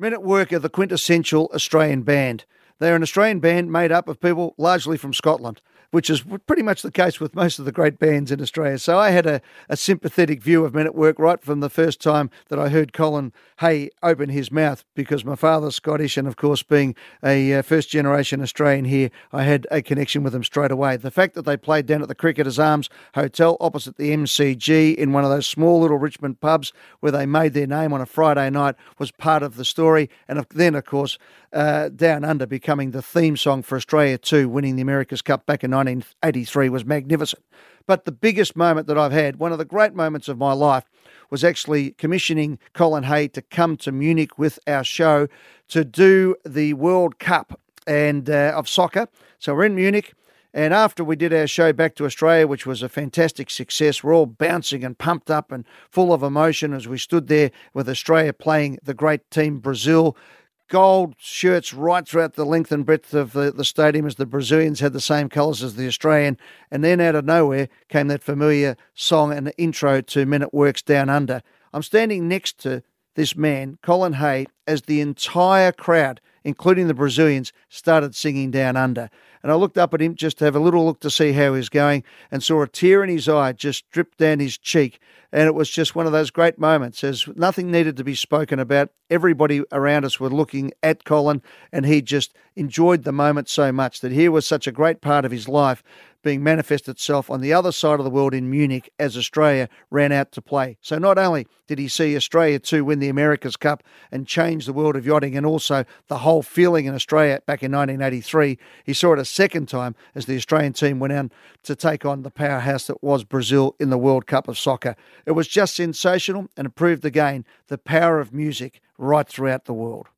Men at Work are the quintessential Australian band. They're an Australian band made up of people largely from Scotland, which is pretty much the case with most of the great bands in Australia. So I had a sympathetic view of Men at Work right from the first time that I heard Colin Hay open his mouth, because my father's Scottish, and of course being a first-generation Australian here, I had a connection with them straight away. The fact that they played down at the Cricketers Arms Hotel opposite the MCG in one of those small little Richmond pubs where they made their name on a Friday night was part of the story. And then, of course, Down Under becoming the theme song for Australia 2, winning the America's Cup back in 1983 was magnificent. But the biggest moment that I've had, one of the great moments of my life, was actually commissioning Colin Hay to come to Munich with our show to do the World Cup and of soccer. So we're in Munich, and after we did our show back to Australia, which was a fantastic success, we're all bouncing and pumped up and full of emotion as we stood there with Australia playing the great team Brazil. Gold shirts right throughout the length and breadth of the stadium, as the Brazilians had the same colours as the Australian. And then out of nowhere came that familiar song and intro to Men at Work's Down Under. I'm standing next to this man, Colin Hay, as the entire crowd, including the Brazilians, started singing Down Under. And I looked up at him just to have a little look to see how he was going, and saw a tear in his eye just drip down his cheek. And it was just one of those great moments, as nothing needed to be spoken about. Everybody around us were looking at Colin, and he just enjoyed the moment so much that here was such a great part of his life being manifest itself on the other side of the world in Munich as Australia ran out to play. So not only did he see Australia 2 win the America's Cup and change the world of yachting and also the whole feeling in Australia back in 1983, he saw it a second time as the Australian team went on to take on the powerhouse that was Brazil in the World Cup of soccer. It was just sensational, and it proved again the power of music right throughout the world.